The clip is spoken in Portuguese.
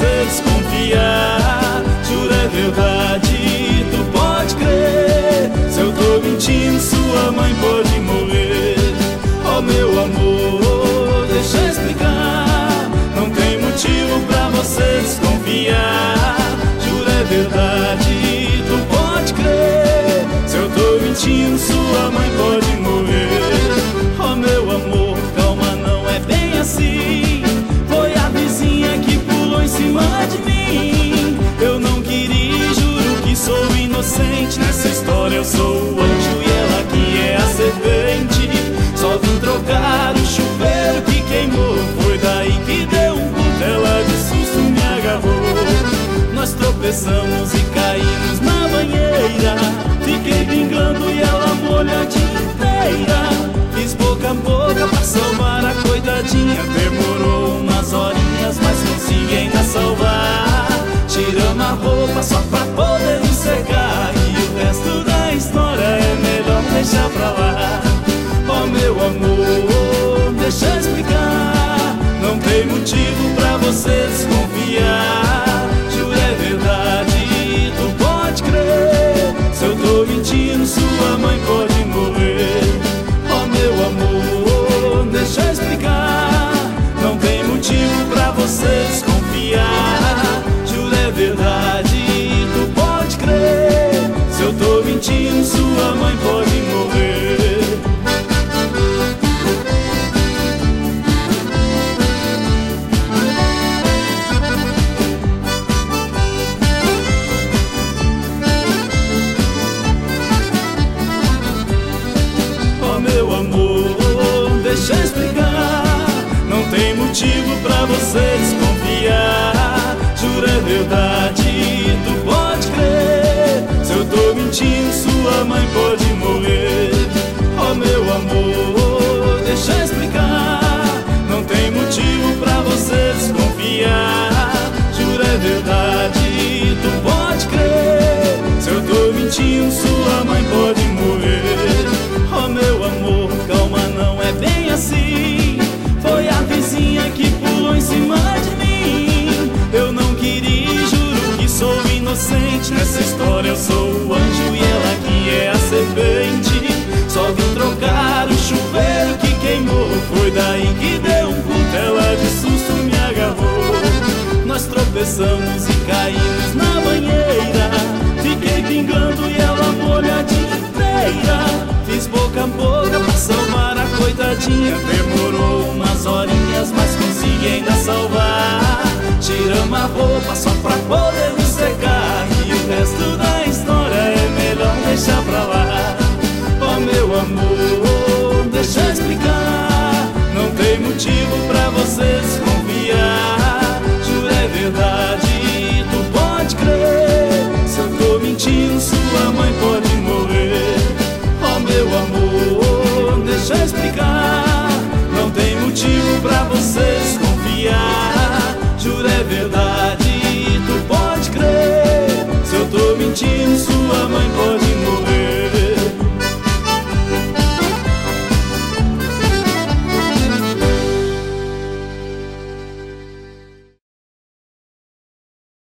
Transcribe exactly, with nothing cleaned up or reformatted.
você desconfiar. Juro, é verdade, tu pode crer. Se eu tô mentindo, sua mãe pode morrer. Oh meu amor, deixa eu explicar. Não tem motivo pra você desconfiar. Juro, é verdade, tu pode crer. Se eu tô mentindo, sua mãe pode morrer. Oh meu amor, calma, não é bem assim. Foi a vizinha que pulou em cima de mim. Eu não queria, juro que sou inocente. Nessa história eu sou o anjo e ela que é a serpente. Só vim trocar o chuveiro que queimou. Foi daí que deu um pulo, ela de susto me agarrou. Nós tropeçamos e caímos na banheira. Fiquei brincando e ela molha a dia inteira. Fiz boca a boca pra salvar a coitadinha. Demorou umas horinhas, mas consegui ainda salvar. Tiramos a roupa só pra poder nos secar. E o resto da história é melhor deixar pra lá. Oh meu amor, deixa eu explicar. Não tem motivo pra você desconfiar. Juro, é verdade, tu pode crer. Se eu tô mentindo, sua mãe pode morrer. Oh meu amor, deixa eu explicar. Não tem motivo pra você desconfiar. Juro, é verdade, tu pode crer. Se eu tô mentindo, sua mãe pode morrer. Meu amor, deixa eu explicar. Não tem motivo pra você desconfiar. Juro, é verdade, tu pode crer. Se eu tô mentindo, sua mãe pode morrer. Oh meu amor, deixa eu explicar. Não tem motivo pra você desconfiar. Juro, é verdade, tu pode crer. Se eu tô mentindo, sua mãe pode morrer. Oh meu amor, calma, não é bem assim. Foi a vizinha que pulou em cima de mim. Eu não queria, juro que sou inocente. Nessa história eu sou o anjo e ela que é a serpente. Só vim trocar o chuveiro que queimou. Foi daí que deu um pulo, ela de susto me agarrou. Nós tropeçamos e caímos na banheira. Fiquei pingando e ela molhadinha inteira. Fiz boca a boca pra salvar a coitadinha. Demorou umas horinhas, mas consegui ainda salvar. Tiramos a roupa só